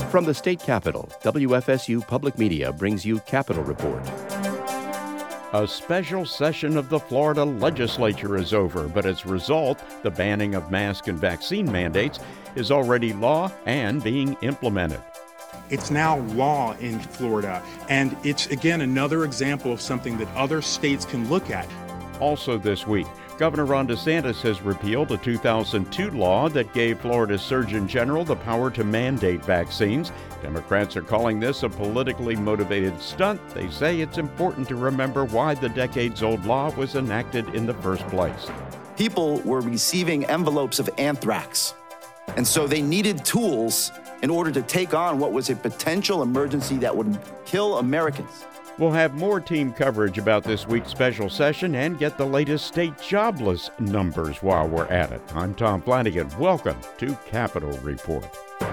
From the state capitol, WFSU Public Media brings you Capitol Report. A special session of the Florida legislature is over, but as a result, the banning of mask and vaccine mandates is already law and being implemented. It's now law in Florida, and it's, again, another example of something that other states can look at. Also this week, Governor Ron DeSantis has repealed a 2002 law that gave Florida's Surgeon General the power to mandate vaccines. Democrats are calling this a politically motivated stunt. They say it's important to remember why the decades-old law was enacted in the first place. People were receiving envelopes of anthrax, and so they needed tools in order to take on what was a potential emergency that would kill Americans. We'll have more team coverage about this week's special session and get the latest state jobless numbers while we're at it. I'm Tom Flanagan. Welcome to Capitol Report.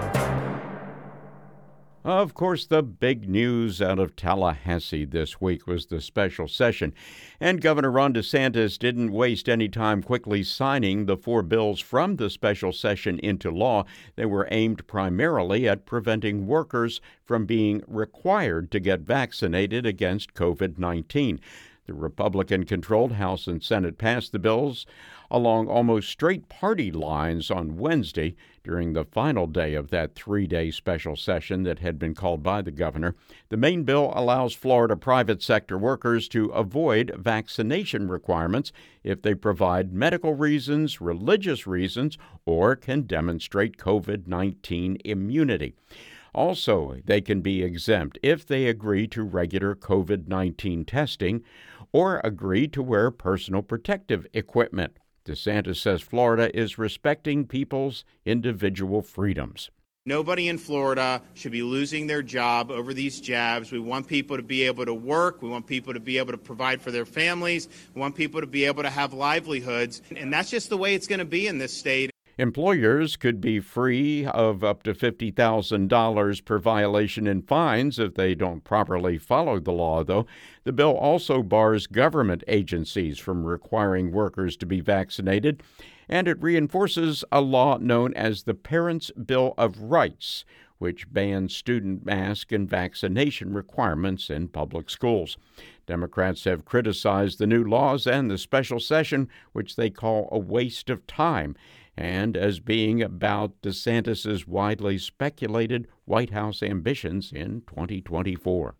Of course, the big news out of Tallahassee this week was the special session, and Governor Ron DeSantis didn't waste any time quickly signing the 4 bills from the special session into law. They were aimed primarily at preventing workers from being required to get vaccinated against COVID-19. The Republican-controlled House and Senate passed the bills along almost straight party lines on Wednesday during the final day of that 3-day special session that had been called by the governor. The main bill allows Florida private sector workers to avoid vaccination requirements if they provide medical reasons, religious reasons, or can demonstrate COVID-19 immunity. Also, they can be exempt if they agree to regular COVID-19 testing or agree to wear personal protective equipment. DeSantis says Florida is respecting people's individual freedoms. Nobody in Florida should be losing their job over these jabs. We want people to be able to work. We want people to be able to provide for their families. We want people to be able to have livelihoods. And that's just the way it's going to be in this state. Employers could be free of up to $50,000 per violation in fines if they don't properly follow the law, though. The bill also bars government agencies from requiring workers to be vaccinated, and it reinforces a law known as the Parents' Bill of Rights, which bans student mask and vaccination requirements in public schools. Democrats have criticized the new laws and the special session, which they call a waste of time, and as being about DeSantis' widely speculated White House ambitions in 2024.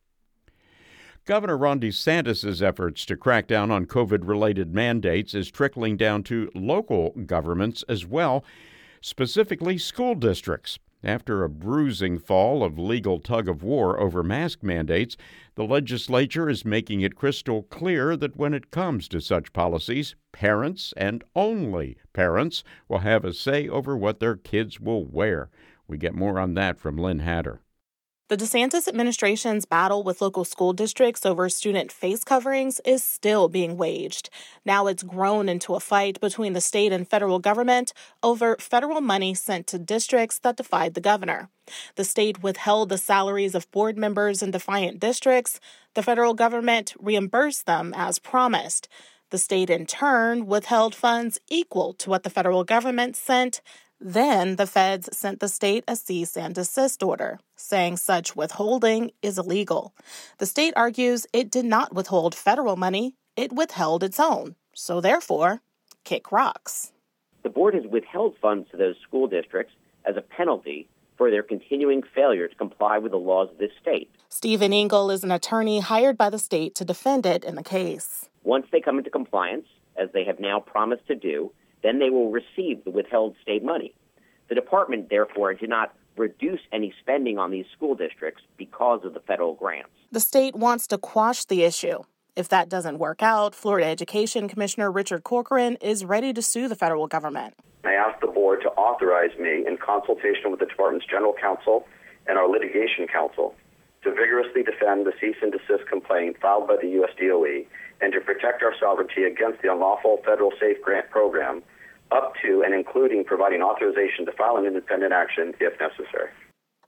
Governor Ron DeSantis' efforts to crack down on COVID-related mandates is trickling down to local governments as well, specifically school districts. After a bruising fall of legal tug-of-war over mask mandates, the legislature is making it crystal clear that when it comes to such policies, parents and only parents will have a say over what their kids will wear. We get more on that from Lynn Hatter. The DeSantis administration's battle with local school districts over student face coverings is still being waged. Now it's grown into a fight between the state and federal government over federal money sent to districts that defied the governor. The state withheld the salaries of board members in defiant districts. The federal government reimbursed them as promised. The state, in turn, withheld funds equal to what the federal government sent. Then the feds sent the state a cease and desist order, saying such withholding is illegal. The state argues it did not withhold federal money, it withheld its own. So therefore, kick rocks. The board has withheld funds to those school districts as a penalty for their continuing failure to comply with the laws of this state. Stephen Engel is an attorney hired by the state to defend it in the case. Once they come into compliance, as they have now promised to do, then they will receive the withheld state money. The department, therefore, did not reduce any spending on these school districts because of the federal grants. The state wants to quash the issue. If that doesn't work out, Florida Education Commissioner Richard Corcoran is ready to sue the federal government. I asked the board to authorize me, in consultation with the department's general counsel and our litigation counsel, to vigorously defend the cease and desist complaint filed by the U.S. DOE and to protect our sovereignty against the unlawful federal SAFE grant program, up to and including providing authorization to file an independent action if necessary.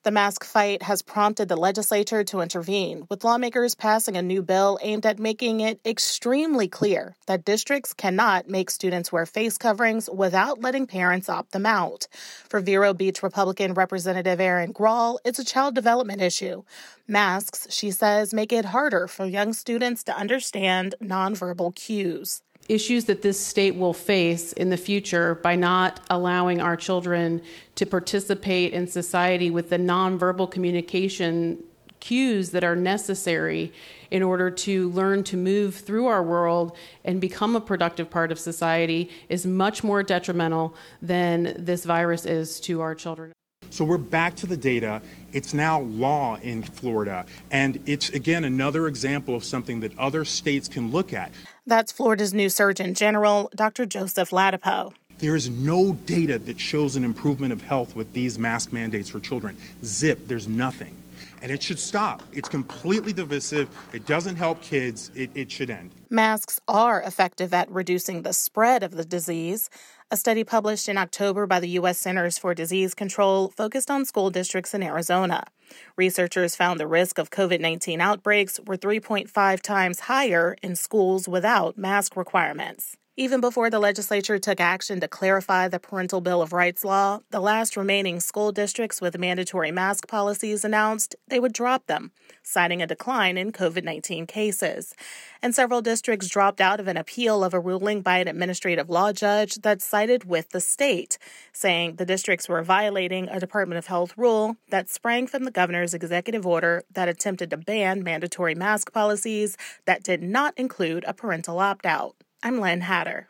The mask fight has prompted the legislature to intervene, with lawmakers passing a new bill aimed at making it extremely clear that districts cannot make students wear face coverings without letting parents opt them out. For Vero Beach Republican Representative Erin Grahl, it's a child development issue. Masks, she says, make it harder for young students to understand nonverbal cues. Issues that this state will face in the future by not allowing our children to participate in society with the nonverbal communication cues that are necessary in order to learn to move through our world and become a productive part of society is much more detrimental than this virus is to our children. So we're back to the data. It's now law in Florida. And it's, again, another example of something that other states can look at. That's Florida's new Surgeon General, Dr. Joseph Ladapo. There is no data that shows an improvement of health with these mask mandates for children. Zip, there's nothing. And it should stop. It's completely divisive. It doesn't help kids. It should end. Masks are effective at reducing the spread of the disease. A study published in October by the U.S. Centers for Disease Control focused on school districts in Arizona. Researchers found the risk of COVID-19 outbreaks were 3.5 times higher in schools without mask requirements. Even before the legislature took action to clarify the Parental Bill of Rights law, the last remaining school districts with mandatory mask policies announced they would drop them, citing a decline in COVID-19 cases. And several districts dropped out of an appeal of a ruling by an administrative law judge that sided with the state, saying the districts were violating a Department of Health rule that sprang from the governor's executive order that attempted to ban mandatory mask policies that did not include a parental opt-out. I'm Len Hatter.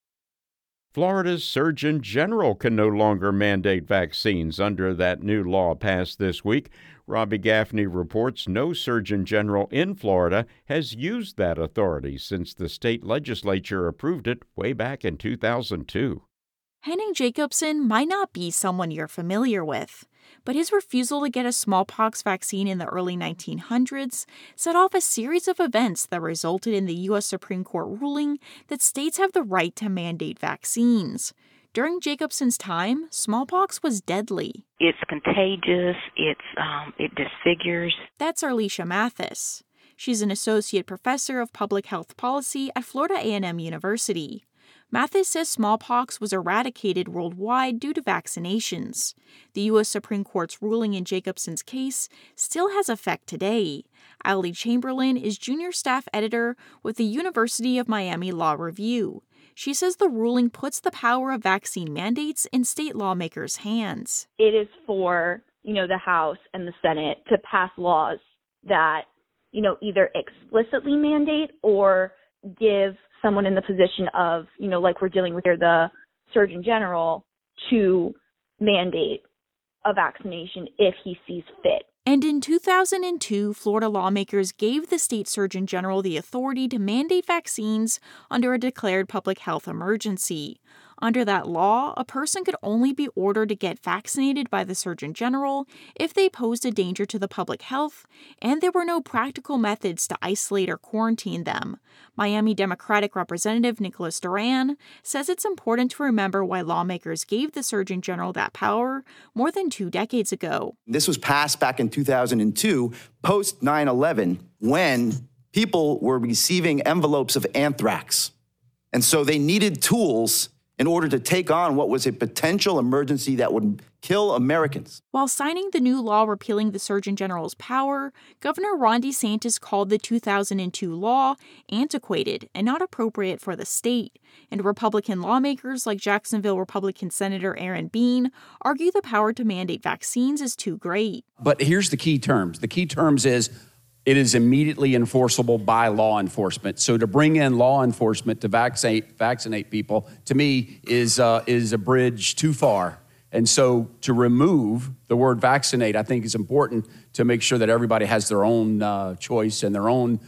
Florida's Surgeon General can no longer mandate vaccines under that new law passed this week. Robbie Gaffney reports no Surgeon General in Florida has used that authority since the state legislature approved it way back in 2002. Henning Jacobson might not be someone you're familiar with, but his refusal to get a smallpox vaccine in the early 1900s set off a series of events that resulted in the U.S. Supreme Court ruling that states have the right to mandate vaccines. During Jacobson's time, smallpox was deadly. It's contagious. It disfigures. That's Arlisha Mathis. She's an associate professor of public health policy at Florida A&M University. Mathis says smallpox was eradicated worldwide due to vaccinations. The U.S. Supreme Court's ruling in Jacobson's case still has effect today. Allie Chamberlain is junior staff editor with the University of Miami Law Review. She says the ruling puts the power of vaccine mandates in state lawmakers' hands. It is for, the House and the Senate to pass laws that, either explicitly mandate or give someone in the position of, like we're dealing with here, the Surgeon General, to mandate a vaccination if he sees fit. And in 2002, Florida lawmakers gave the state Surgeon General the authority to mandate vaccines under a declared public health emergency. Under that law, a person could only be ordered to get vaccinated by the Surgeon General if they posed a danger to the public health, and there were no practical methods to isolate or quarantine them. Miami Democratic Representative Nicholas Duran says it's important to remember why lawmakers gave the Surgeon General that power more than 2 decades ago. This was passed back in 2002, post 9/11, when people were receiving envelopes of anthrax. And so they needed tools in order to take on what was a potential emergency that would kill Americans. While signing the new law repealing the Surgeon General's power, Governor Ron DeSantis called the 2002 law antiquated and not appropriate for the state. And Republican lawmakers like Jacksonville Republican Senator Aaron Bean argue the power to mandate vaccines is too great. But here's the key terms. The key terms is it is immediately enforceable by law enforcement. So to bring in law enforcement to vaccinate people, to me, is a bridge too far. And so to remove the word vaccinate, I think is important to make sure that everybody has their own choice and their own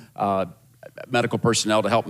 medical personnel to help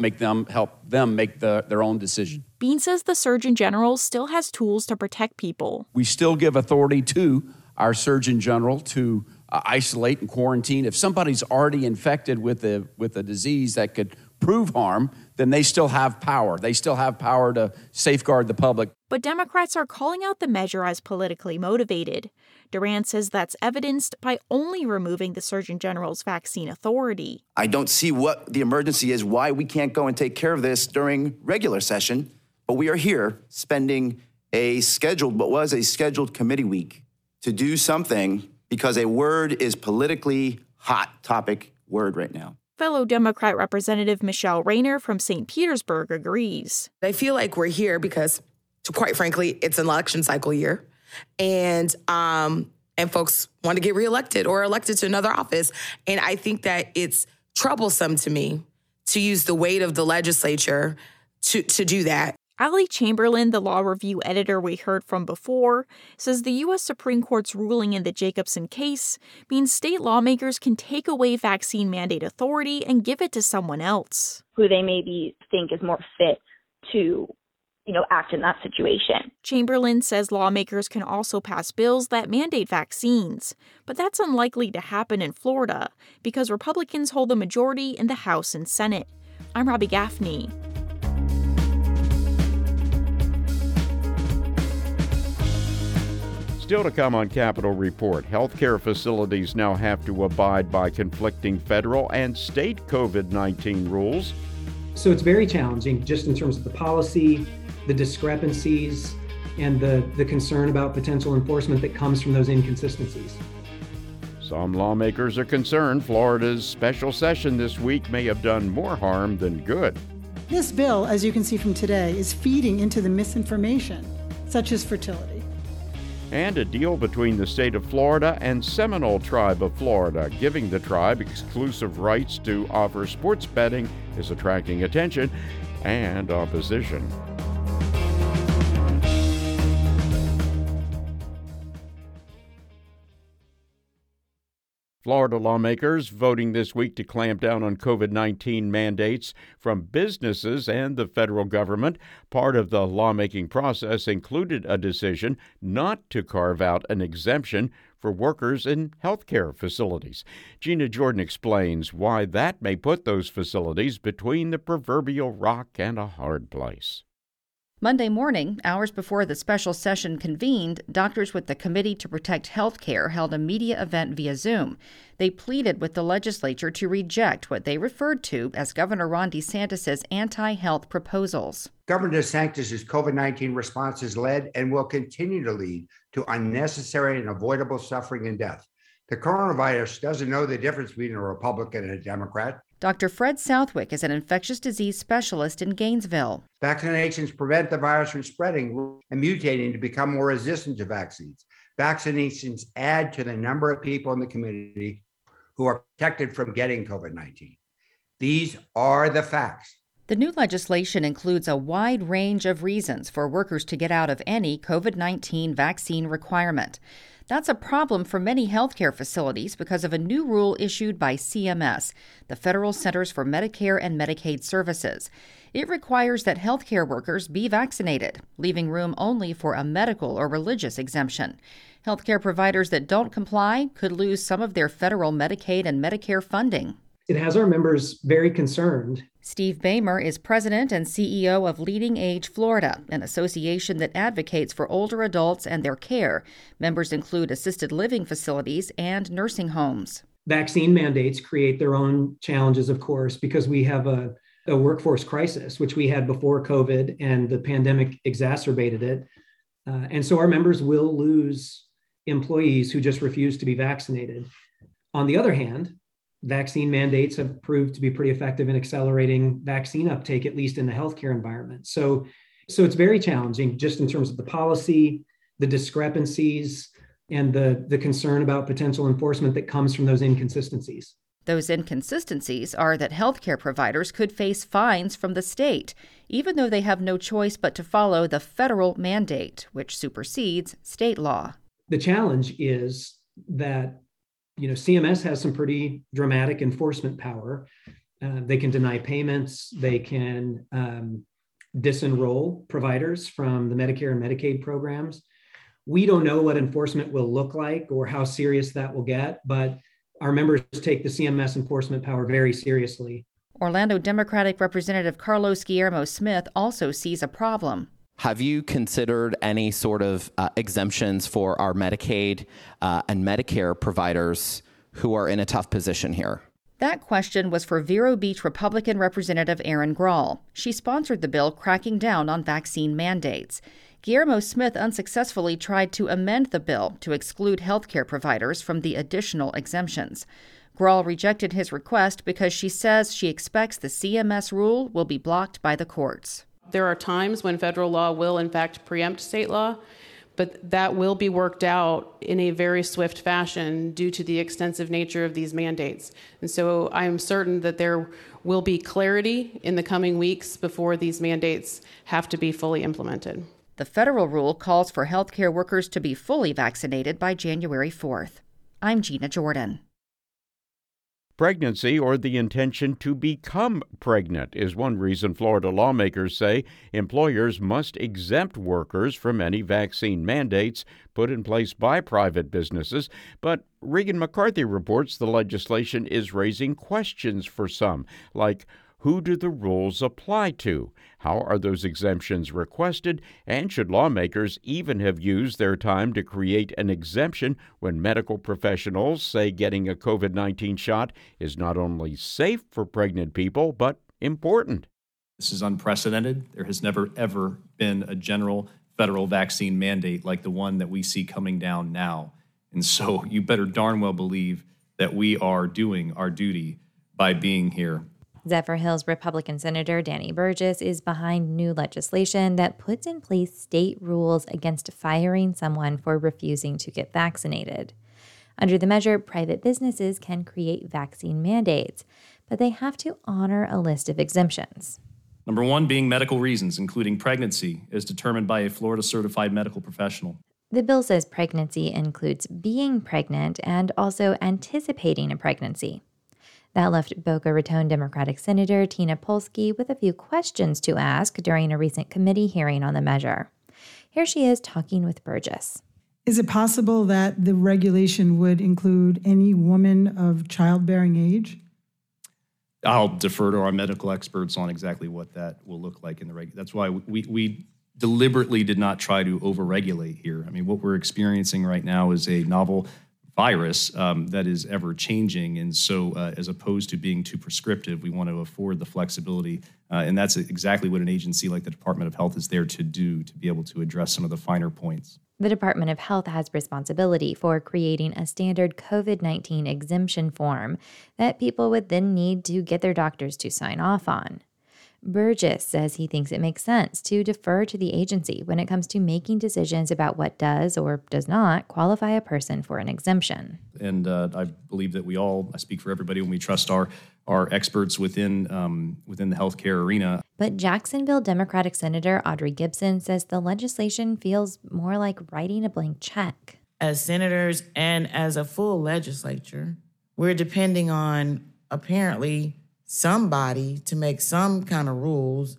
them make their own decision. Bean says the Surgeon General still has tools to protect people. We still give authority to our Surgeon General to isolate and quarantine. If somebody's already infected with a disease that could prove harm, then they still have power. They still have power to safeguard the public. but Democrats are calling out the measure as politically motivated. Durant says that's evidenced by only removing the Surgeon General's vaccine authority. I don't see what the emergency is, why we can't go and take care of this during regular session, but we are here spending what was a scheduled committee week to do something because a word is politically hot topic word right now. Fellow Democrat Representative Michelle Rayner from St. Petersburg agrees. I feel like we're here because, quite frankly, it's an election cycle year. And folks want to get reelected or elected to another office. And I think that it's troublesome to me to use the weight of the legislature to do that. Ali Chamberlain, the law review editor we heard from before, says the U.S. Supreme Court's ruling in the Jacobson case means state lawmakers can take away vaccine mandate authority and give it to someone else, who they maybe think is more fit to, act in that situation. Chamberlain says lawmakers can also pass bills that mandate vaccines, but that's unlikely to happen in Florida because Republicans hold the majority in the House and Senate. I'm Robbie Gaffney. Still to come on Capitol Report, healthcare facilities now have to abide by conflicting federal and state COVID-19 rules. So it's very challenging just in terms of the policy, the discrepancies, and the concern about potential enforcement that comes from those inconsistencies. Some lawmakers are concerned Florida's special session this week may have done more harm than good. This bill, as you can see from today, is feeding into the misinformation, such as fertility. And a deal between the state of Florida and Seminole Tribe of Florida, giving the tribe exclusive rights to offer sports betting, is attracting attention and opposition. Florida lawmakers voting this week to clamp down on COVID-19 mandates from businesses and the federal government. Part of the lawmaking process included a decision not to carve out an exemption for workers in healthcare facilities. Gina Jordan explains why that may put those facilities between the proverbial rock and a hard place. Monday morning, hours before the special session convened, doctors with the Committee to Protect Health Care held a media event via Zoom. They pleaded with the legislature to reject what they referred to as Governor Ron DeSantis' anti-health proposals. Governor DeSantis' COVID-19 response has led and will continue to lead to unnecessary and avoidable suffering and death. The coronavirus doesn't know the difference between a Republican and a Democrat. Dr. Fred Southwick is an infectious disease specialist in Gainesville. Vaccinations prevent the virus from spreading and mutating to become more resistant to vaccines. Vaccinations add to the number of people in the community who are protected from getting COVID-19. These are the facts. The new legislation includes a wide range of reasons for workers to get out of any COVID-19 vaccine requirement. That's a problem for many healthcare facilities because of a new rule issued by CMS, the Federal Centers for Medicare and Medicaid Services. It requires that healthcare workers be vaccinated, leaving room only for a medical or religious exemption. Healthcare providers that don't comply could lose some of their federal Medicaid and Medicare funding. It has our members very concerned. Steve Bamer is president and CEO of Leading Age Florida, an association that advocates for older adults and their care. Members include assisted living facilities and nursing homes. Vaccine mandates create their own challenges, of course, because we have a workforce crisis, which we had before COVID, and the pandemic exacerbated it. And so our members will lose employees who just refuse to be vaccinated. On the other hand, vaccine mandates have proved to be pretty effective in accelerating vaccine uptake, at least in the healthcare environment. So it's very challenging just in terms of the policy, the discrepancies, and the concern about potential enforcement that comes from those inconsistencies. Those inconsistencies are that healthcare providers could face fines from the state, even though they have no choice but to follow the federal mandate, which supersedes state law. The challenge is that CMS has some pretty dramatic enforcement power. They can deny payments. They can disenroll providers from the Medicare and Medicaid programs. We don't know what enforcement will look like or how serious that will get, but our members take the CMS enforcement power very seriously. Orlando Democratic Representative Carlos Guillermo Smith also sees a problem. Have you considered any sort of exemptions for our Medicaid and Medicare providers who are in a tough position here? That question was for Vero Beach Republican Representative Erin Grahl. She sponsored the bill cracking down on vaccine mandates. Guillermo Smith unsuccessfully tried to amend the bill to exclude healthcare providers from the additional exemptions. Grahl rejected his request because she says she expects the CMS rule will be blocked by the courts. There are times when federal law will, in fact, preempt state law, but that will be worked out in a very swift fashion due to the extensive nature of these mandates. And so I am certain that there will be clarity in the coming weeks before these mandates have to be fully implemented. The federal rule calls for healthcare workers to be fully vaccinated by January 4th. I'm Gina Jordan. Pregnancy or the intention to become pregnant is one reason Florida lawmakers say employers must exempt workers from any vaccine mandates put in place by private businesses. But Regan McCarthy reports the legislation is raising questions for some, like who do the rules apply to? How are those exemptions requested? And should lawmakers even have used their time to create an exemption when medical professionals say getting a COVID-19 shot is not only safe for pregnant people, but important? This is unprecedented. There has never, ever been a general federal vaccine mandate like the one that we see coming down now. And so you better darn well believe that we are doing our duty by being here. Zephyrhills Republican Senator Danny Burgess is behind new legislation that puts in place state rules against firing someone for refusing to get vaccinated. Under the measure, private businesses can create vaccine mandates, but they have to honor a list of exemptions. Number one being medical reasons, including pregnancy, as determined by a Florida-certified medical professional. The bill says pregnancy includes being pregnant and also anticipating a pregnancy. That left Boca Raton Democratic Senator Tina Polsky with a few questions to ask during a recent committee hearing on the measure. Here she is talking with Burgess. Is it possible that the regulation would include any woman of childbearing age? I'll defer to our medical experts on exactly what that will look like in the regulation. That's why we deliberately did not try to overregulate here. I mean, what we're experiencing right now is a novel virus that is ever changing. And so as opposed to being too prescriptive, we want to afford the flexibility. And that's exactly what an agency like the Department of Health is there to do, to be able to address some of the finer points. The Department of Health has responsibility for creating a standard COVID-19 exemption form that people would then need to get their doctors to sign off on. Burgess says he thinks it makes sense to defer to the agency when it comes to making decisions about what does or does not qualify a person for an exemption. And I believe that I speak for everybody when we trust our experts within the healthcare arena. But Jacksonville Democratic Senator Audrey Gibson says the legislation feels more like writing a blank check. As senators and as a full legislature, we're depending on apparently somebody to make some kind of rules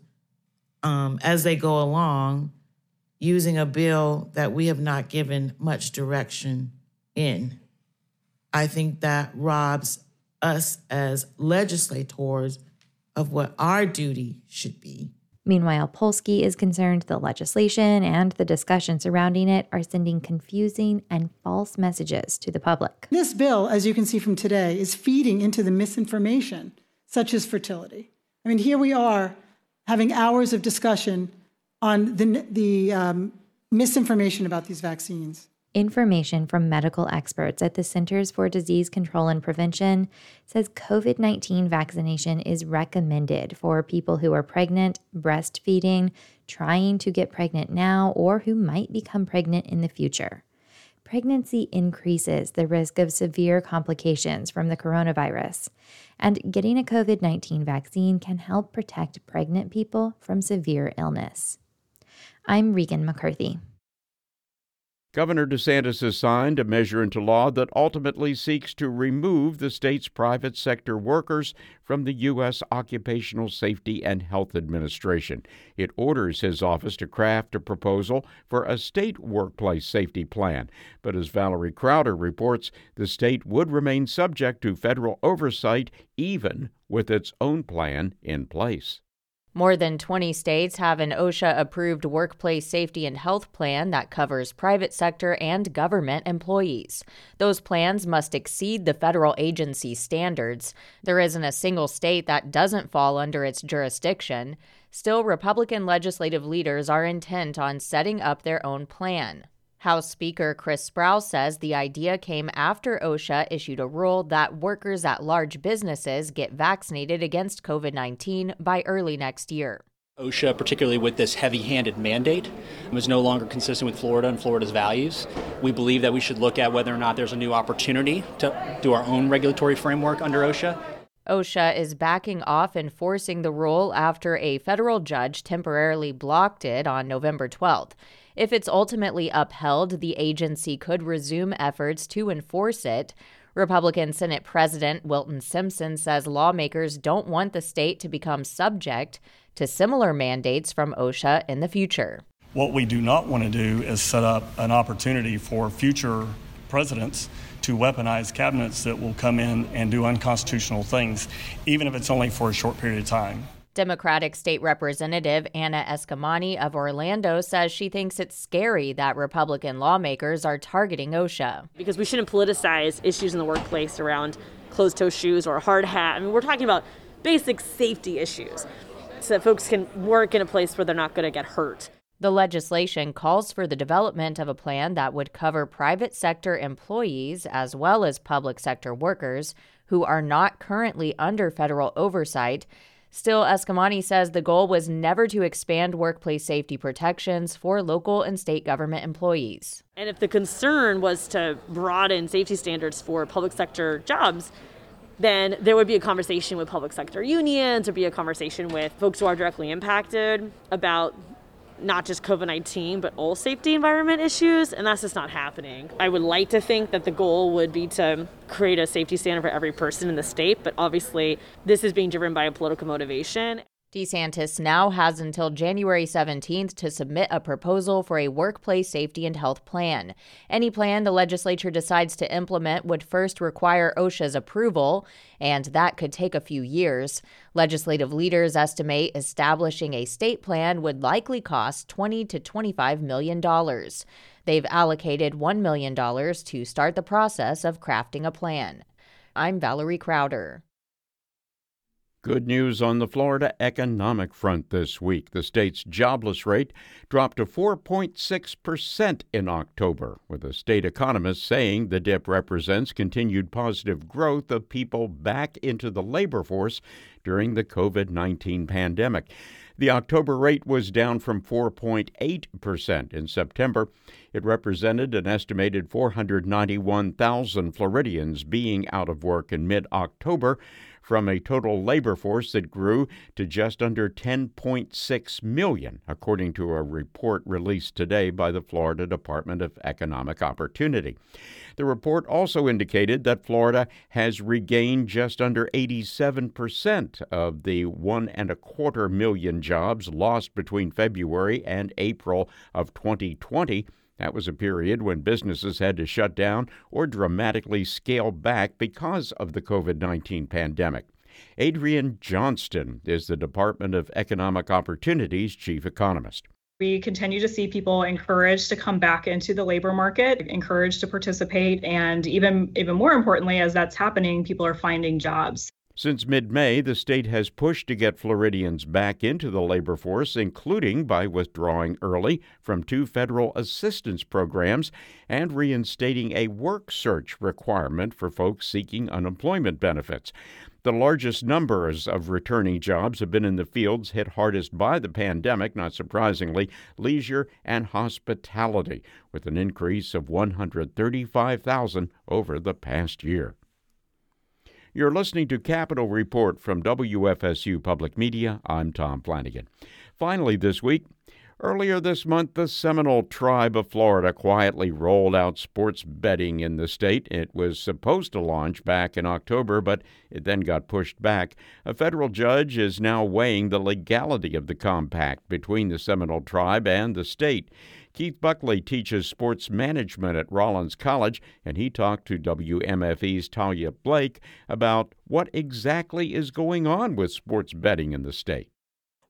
as they go along using a bill that we have not given much direction in. I think that robs us as legislators of what our duty should be. Meanwhile, Polsky is concerned the legislation and the discussion surrounding it are sending confusing and false messages to the public. This bill, as you can see from today, is feeding into the misinformation, such as fertility. I mean, here we are having hours of discussion on the misinformation about these vaccines. Information from medical experts at the Centers for Disease Control and Prevention says COVID-19 vaccination is recommended for people who are pregnant, breastfeeding, trying to get pregnant now, or who might become pregnant in the future. Pregnancy increases the risk of severe complications from the coronavirus, and getting a COVID-19 vaccine can help protect pregnant people from severe illness. I'm Regan McCarthy. Governor DeSantis has signed a measure into law that ultimately seeks to remove the state's private sector workers from the U.S. Occupational Safety and Health Administration. It orders his office to craft a proposal for a state workplace safety plan. But as Valerie Crowder reports, the state would remain subject to federal oversight even with its own plan in place. More than 20 states have an OSHA-approved workplace safety and health plan that covers private sector and government employees. Those plans must exceed the federal agency standards. There isn't a single state that doesn't fall under its jurisdiction. Still, Republican legislative leaders are intent on setting up their own plan. House Speaker Chris Sprouse says the idea came after OSHA issued a rule that workers at large businesses get vaccinated against COVID-19 by early next year. OSHA, particularly with this heavy-handed mandate, is no longer consistent with Florida and Florida's values. We believe that we should look at whether or not there's a new opportunity to do our own regulatory framework under OSHA. OSHA is backing off enforcing the rule after a federal judge temporarily blocked it on November 12th. If it's ultimately upheld, the agency could resume efforts to enforce it. Republican Senate President Wilton Simpson says lawmakers don't want the state to become subject to similar mandates from OSHA in the future. What we do not want to do is set up an opportunity for future presidents to weaponize cabinets that will come in and do unconstitutional things, even if it's only for a short period of time. Democratic State Representative Anna Eskamani of Orlando says she thinks it's scary that Republican lawmakers are targeting OSHA. Because we shouldn't politicize issues in the workplace around closed-toe shoes or a hard hat. I mean, we're talking about basic safety issues so that folks can work in a place where they're not going to get hurt. The legislation calls for the development of a plan that would cover private sector employees as well as public sector workers who are not currently under federal oversight. Still, Eskamani says the goal was never to expand workplace safety protections for local and state government employees. And if the concern was to broaden safety standards for public sector jobs, then there would be a conversation with public sector unions, there'd be a conversation with folks who are directly impacted about not just COVID-19, but all safety environment issues, and that's just not happening. I would like to think that the goal would be to create a safety standard for every person in the state, but obviously this is being driven by a political motivation. DeSantis now has until January 17th to submit a proposal for a workplace safety and health plan. Any plan the legislature decides to implement would first require OSHA's approval, and that could take a few years. Legislative leaders estimate establishing a state plan would likely cost $20 to $25 million. They've allocated $1 million to start the process of crafting a plan. I'm Valerie Crowder. Good news on the Florida economic front this week. The state's jobless rate dropped to 4.6% in October, with a state economist saying the dip represents continued positive growth of people back into the labor force during the COVID-19 pandemic. The October rate was down from 4.8% in September. It represented an estimated 491,000 Floridians being out of work in mid-October, from a total labor force that grew to just under 10.6 million, according to a report released today by the Florida Department of Economic Opportunity. The report also indicated that Florida has regained just under 87% of the 1.25 million jobs lost between February and April of 2020. That was a period when businesses had to shut down or dramatically scale back because of the COVID-19 pandemic. Adrienne Johnston is the Department of Economic Opportunity's chief economist. We continue to see people encouraged to come back into the labor market, encouraged to participate, and even more importantly, as that's happening, people are finding jobs. Since mid-May, the state has pushed to get Floridians back into the labor force, including by withdrawing early from 2 federal assistance programs and reinstating a work search requirement for folks seeking unemployment benefits. The largest numbers of returning jobs have been in the fields hit hardest by the pandemic, not surprisingly, leisure and hospitality, with an increase of 135,000 over the past year. You're listening to Capitol Report from WFSU Public Media. I'm Tom Flanagan. Finally this week, earlier this month, the Seminole Tribe of Florida quietly rolled out sports betting in the state. It was supposed to launch back in October, but it then got pushed back. A federal judge is now weighing the legality of the compact between the Seminole Tribe and the state. Keith Buckley teaches sports management at Rollins College, and he talked to WMFE's Talia Blake about what exactly is going on with sports betting in the state.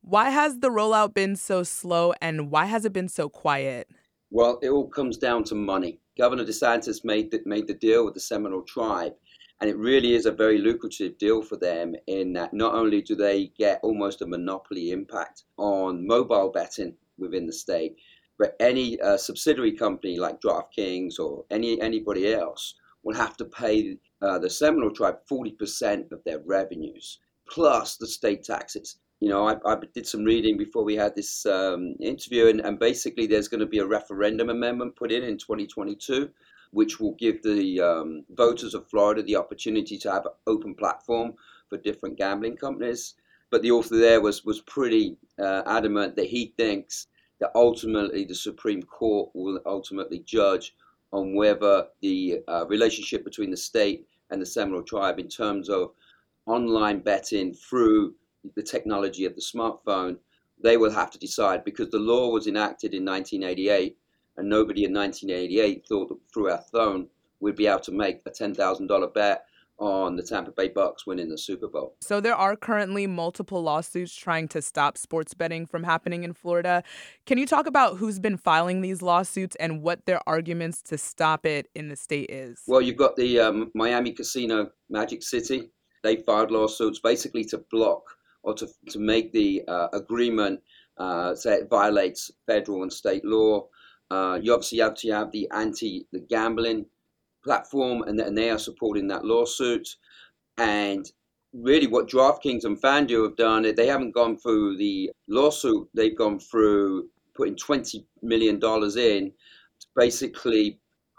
Why has the rollout been so slow, and why has it been so quiet? Well, it all comes down to money. Governor DeSantis made the deal with the Seminole Tribe, and it really is a very lucrative deal for them in that not only do they get almost a monopoly impact on mobile betting within the state, but any subsidiary company like DraftKings or anybody else will have to pay the Seminole Tribe 40% of their revenues, plus the state taxes. You know, I did some reading before we had this interview, and basically there's going to be a referendum amendment put in 2022, which will give the voters of Florida the opportunity to have an open platform for different gambling companies. But the author there was pretty adamant that he thinks that ultimately the Supreme Court will ultimately judge on whether the relationship between the state and the Seminole Tribe in terms of online betting through the technology of the smartphone, they will have to decide, because the law was enacted in 1988 and nobody in 1988 thought that through our phone we'd be able to make a $10,000 bet on the Tampa Bay Bucks winning the Super Bowl. So there are currently multiple lawsuits trying to stop sports betting from happening in Florida. Can you talk about who's been filing these lawsuits and what their arguments to stop it in the state is? Well, you've got the Miami Casino Magic City. They filed lawsuits basically to block or to make the agreement say it violates federal and state law. You obviously have to have the anti-gambling platform, and they are supporting that lawsuit. And really what DraftKings and FanDuel have done, they haven't gone through the lawsuit. They've gone through putting $20 million in to basically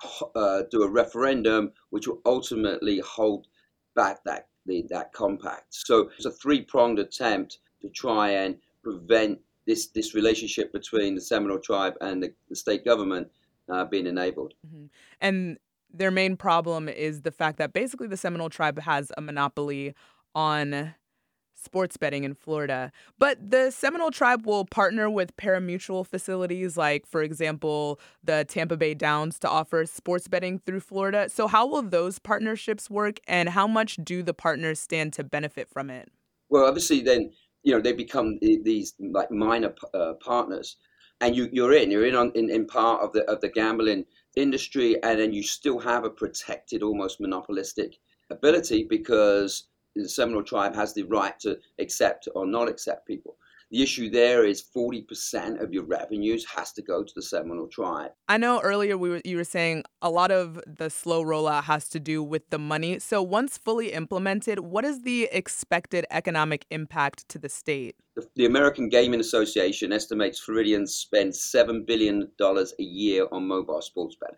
do a referendum, which will ultimately hold back that compact. So it's a three-pronged attempt to try and prevent this relationship between the Seminole Tribe and the state government being enabled. Mm-hmm. And their main problem is the fact that basically the Seminole Tribe has a monopoly on sports betting in Florida. But the Seminole Tribe will partner with pari-mutuel facilities like, for example, the Tampa Bay Downs to offer sports betting through Florida. So how will those partnerships work, and how much do the partners stand to benefit from it? Well, obviously then, they become these like minor partners, and you're in part of the gambling industry, and then you still have a protected, almost monopolistic ability, because the Seminole Tribe has the right to accept or not accept people. The issue there is 40% of your revenues has to go to the Seminole Tribe. I know earlier you were saying a lot of the slow rollout has to do with the money. So once fully implemented, what is the expected economic impact to the state? The American Gaming Association estimates Floridians spend $7 billion a year on mobile sports betting.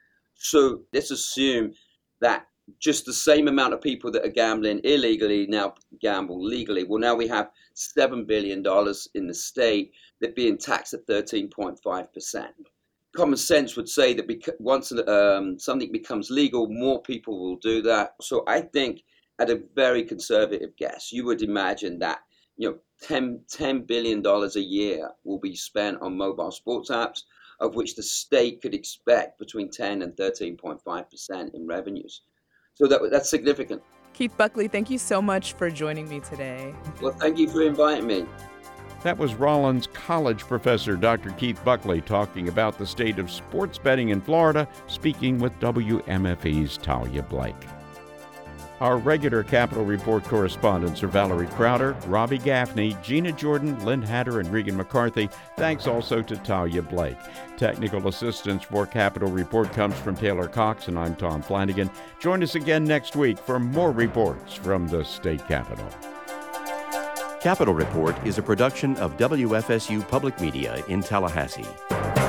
So let's assume that just the same amount of people that are gambling illegally now gamble legally. Well, now we have $7 billion in the state that are being taxed at 13.5%. Common sense would say that once something becomes legal, more people will do that. So I think at a very conservative guess, you would imagine that $10 billion a year will be spent on mobile sports apps, of which the state could expect between 10 and 13.5% in revenues. So that's significant. Keith Buckley, thank you so much for joining me today. Well, thank you for inviting me. That was Rollins College professor Dr. Keith Buckley talking about the state of sports betting in Florida, speaking with WMFE's Talia Blake. Our regular Capitol Report correspondents are Valerie Crowder, Robbie Gaffney, Gina Jordan, Lynn Hatter, and Regan McCarthy. Thanks also to Talia Blake. Technical assistance for Capitol Report comes from Taylor Cox, and I'm Tom Flanagan. Join us again next week for more reports from the state capitol. Capitol Report is a production of WFSU Public Media in Tallahassee.